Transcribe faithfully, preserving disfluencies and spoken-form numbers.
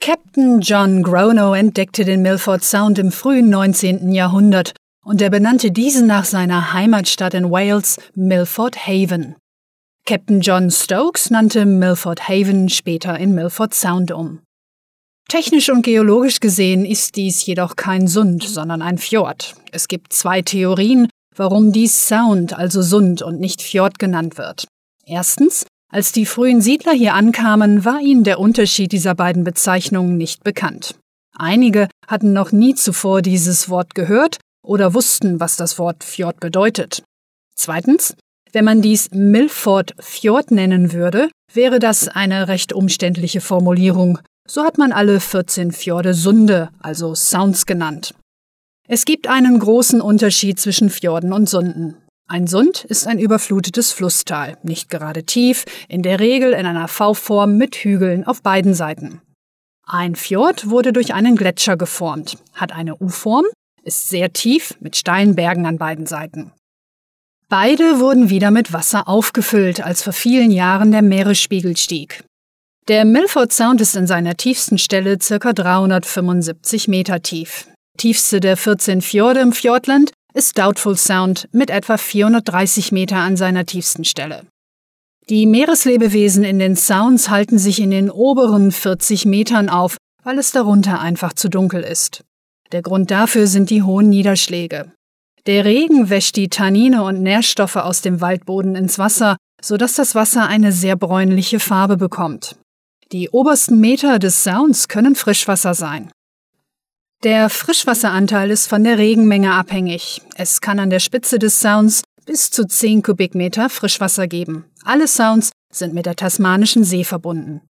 Captain John Gronow entdeckte den Milford Sound im frühen neunzehnten Jahrhundert und er benannte diesen nach seiner Heimatstadt in Wales, Milford Haven. Captain John Stokes nannte Milford Haven später in Milford Sound um. Technisch und geologisch gesehen ist dies jedoch kein Sund, sondern ein Fjord. Es gibt zwei Theorien, warum dies Sound, also Sund und nicht Fjord genannt wird. Erstens: Als die frühen Siedler hier ankamen, war ihnen der Unterschied dieser beiden Bezeichnungen nicht bekannt. Einige hatten noch nie zuvor dieses Wort gehört oder wussten, was das Wort Fjord bedeutet. Zweitens: Wenn man dies Milford Fjord nennen würde, wäre das eine recht umständliche Formulierung. So hat man alle vierzehn Fjorde Sunde, also Sounds, genannt. Es gibt einen großen Unterschied zwischen Fjorden und Sunden. Ein Sund ist ein überflutetes Flusstal, nicht gerade tief, in der Regel in einer V-Form mit Hügeln auf beiden Seiten. Ein Fjord wurde durch einen Gletscher geformt, hat eine U-Form, ist sehr tief mit steilen Bergen an beiden Seiten. Beide wurden wieder mit Wasser aufgefüllt, als vor vielen Jahren der Meeresspiegel stieg. Der Milford Sound ist in seiner tiefsten Stelle ca. dreihundertfünfundsiebzig Meter tief. Die tiefste der vierzehn Fjorde im Fjordland ist Doubtful Sound mit etwa vierhundertdreißig Meter an seiner tiefsten Stelle. Die Meereslebewesen in den Sounds halten sich in den oberen vierzig Metern auf, weil es darunter einfach zu dunkel ist. Der Grund dafür sind die hohen Niederschläge. Der Regen wäscht die Tannine und Nährstoffe aus dem Waldboden ins Wasser, sodass das Wasser eine sehr bräunliche Farbe bekommt. Die obersten Meter des Sounds können Frischwasser sein. Der Frischwasseranteil ist von der Regenmenge abhängig. Es kann an der Spitze des Sounds bis zu zehn Kubikmeter Frischwasser geben. Alle Sounds sind mit der Tasmanischen See verbunden.